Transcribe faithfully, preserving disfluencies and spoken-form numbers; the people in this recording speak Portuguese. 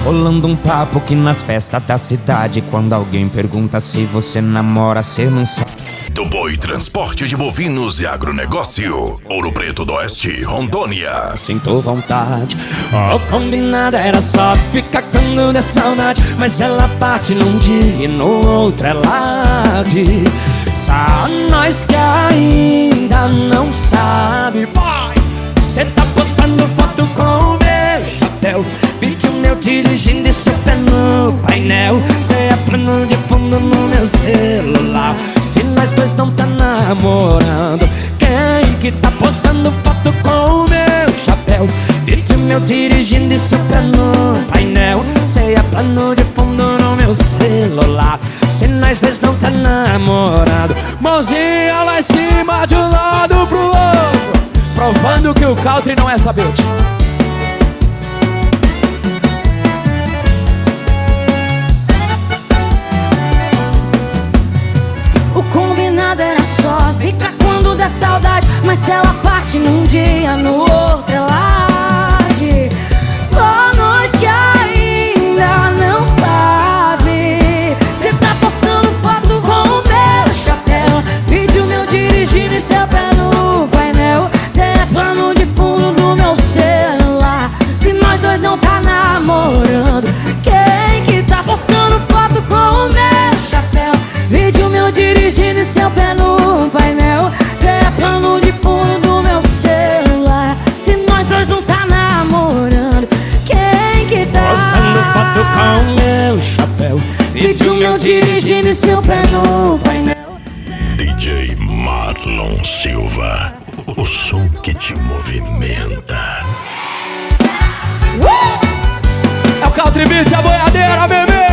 rolando um papo que nas festas da cidade, quando alguém pergunta se você namora, cê não sabe. Do Boi Transporte de Bovinos e Agronegócio, Ouro Preto do Oeste, Rondônia. Sinto vontade, o combinado era só ficar quando der saudade, mas ela parte num dia e no outro ela diz: só nós que ainda não sabe. Cê tá postando foto com o meu chapéu, vídeo meu dirigindo e cê pé no painel. Cê é plano de fundo no meu celular. Se nós dois não tá namorando, quem que tá postando foto com o meu chapéu, vídeo meu dirigindo e cê pé no painel. Cê é plano de fundo no meu celular. Se nós dois não tá namorando, mãozinha lá em cima de um lado pro outro, provando que o country não é sabete. O combinado era só ficar quando der saudade, mas se ela parte num dia, no outro ela arde. Só nós que ainda não sabe. Cê tá postando foto com o meu chapéu, vídeo meu dirigindo e seu pé no painel. Cê é plano de fundo do meu celular. Se nós dois não tá namorando, quem que tá postando foto com o meu chapéu, vídeo meu dirigindo e seu pé no painel. Cê é plano de fundo do meu celular. Se nós dois não tá namorando, quem que tá postando foto com o meu chapéu, vídeo meu dirigindo e seu pé no painel. D J Marlon Silva, o som que te movimenta. Uh! É o Country Beat, a boiadeira, bebê!